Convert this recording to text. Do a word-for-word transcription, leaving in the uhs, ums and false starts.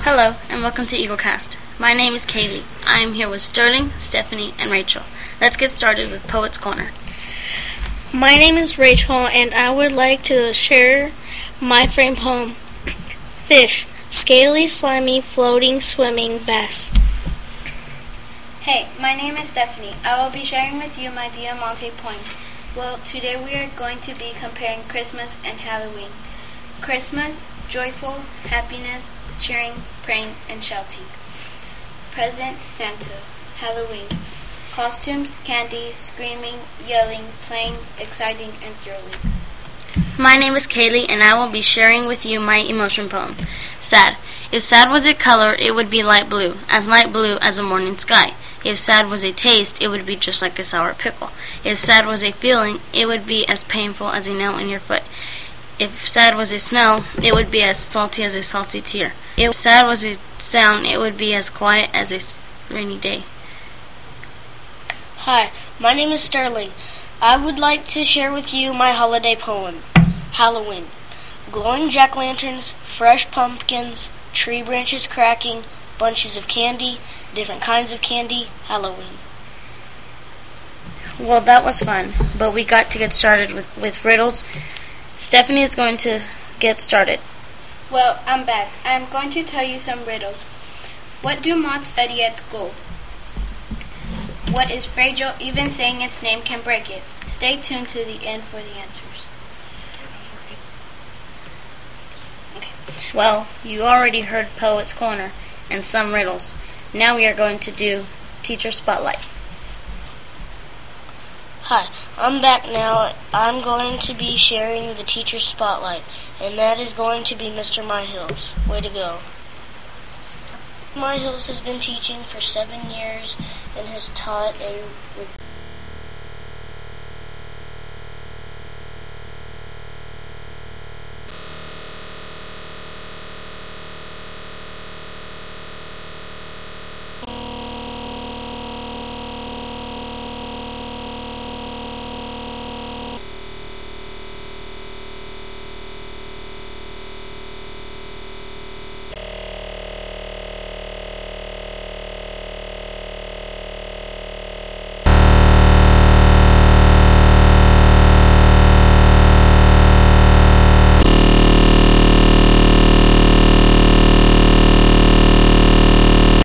Hello, and welcome to EagleCast. My name is Kaylee. I am here with Sterling, Stephanie, and Rachel. Let's get started with Poet's Corner. My name is Rachel, and I would like to share my frame poem, Fish, Scaly, Slimy, Floating, Swimming, Bass. Hey, my name is Stephanie. I will be sharing with you my Diamante poem. Well, today we are going to be comparing Christmas and Halloween. Christmas, joyful, happiness, cheering, praying, and shouting. Presents, Santa. Halloween, costumes, candy, screaming, yelling, playing, exciting, and thrilling. My name is Kaylee, and I will be sharing with you my emotion poem. Sad. If sad was a color, it would be light blue, as light blue as the morning sky. If sad was a taste, it would be just like a sour pickle. If sad was a feeling, it would be as painful as a nail in your foot. If sad was a smell, it would be as salty as a salty tear. If sad was a sound, it would be as quiet as a rainy day. Hi, my name is Sterling. I would like to share with you my holiday poem, Halloween. Glowing jack-lanterns, fresh pumpkins, tree branches cracking, bunches of candy, different kinds of candy, Halloween. Well, that was fun, but we got to get started with, with riddles. Stephanie is going to get started. Well, I'm back. I'm going to tell you some riddles. What do moths study at school? What is fragile? Even saying its name can break it. Stay tuned to the end for the answers. Okay. Well, you already heard Poet's Corner and some riddles. Now we are going to do Teacher Spotlight. Hi, I'm back now. I'm going to be sharing the Teacher Spotlight, and that is going to be Mister Myhills. Way to go. Myhills has been teaching for seven years and has taught a